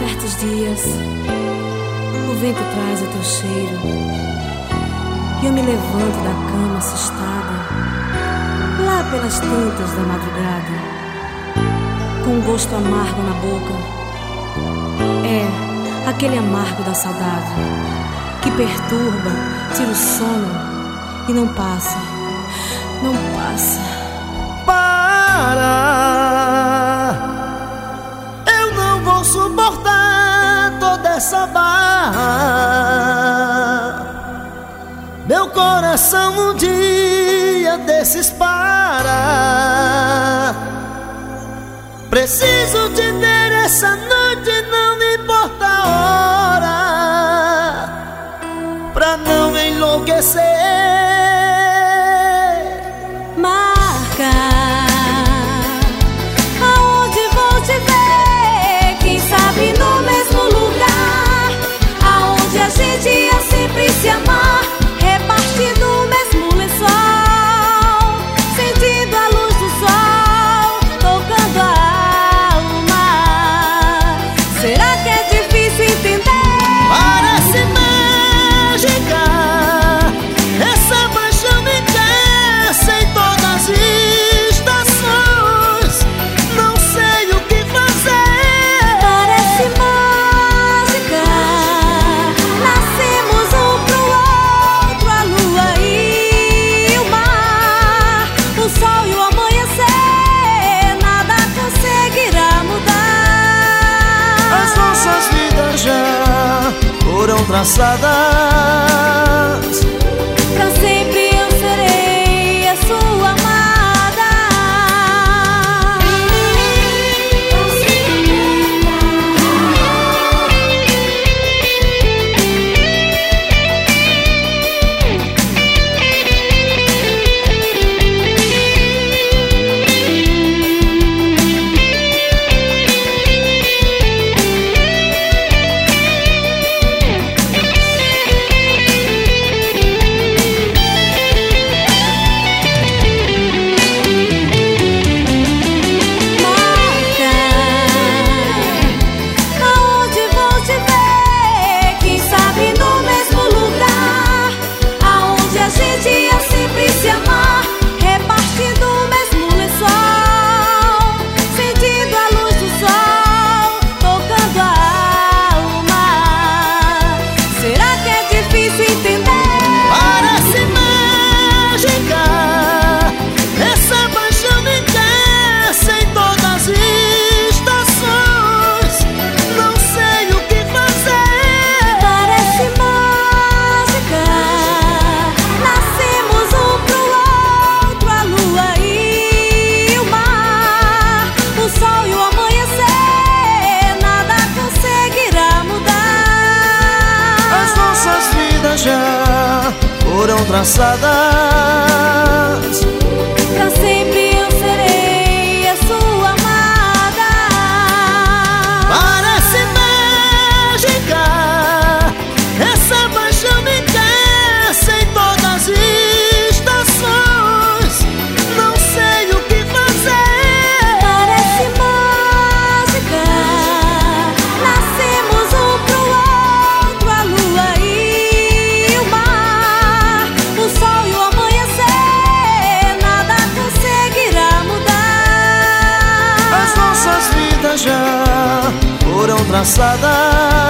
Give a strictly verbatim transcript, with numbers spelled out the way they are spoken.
Certos dias o vento traz o teu cheiro e eu me levanto da cama assustada, lá pelas tantas da madrugada, com um gosto amargo na boca. É aquele amargo da saudade que perturba, tira o sono e não passa, não passa. Para! Eu não vou suportar toda essa barra. Meu coração um dia desses para. Preciso te ter essa noite, não me importa a hora, pra não enlouquecer. Marca aonde vou te ver, quem sabe no mesmo lugar, aonde a gente ia sempre se amar, repartindo o mesmo lençol, sentindo a luz do sol, tocando a alma. Será que é difícil entender? Parece mágica essa paixão intensa em todas as estações. Não sei o que fazer. Parece mágica, nascemos um pro outro, a lua e o mar, o sol e o amanhecer, nada conseguirá mudar. As nossas vidas já foram traçadas. Pra sempre eu serei a sua amada. Já foram traçadas. Pra sempre eu serei a sua amada. Parece mágica essa paixão intensa em todas as estações. Não sei o que fazer. Parece mágica, nascemos um pro outro, a lua e o mar, o sol e o amanhecer, nada conseguirá mudar. As nossas vidas já foram traçadas.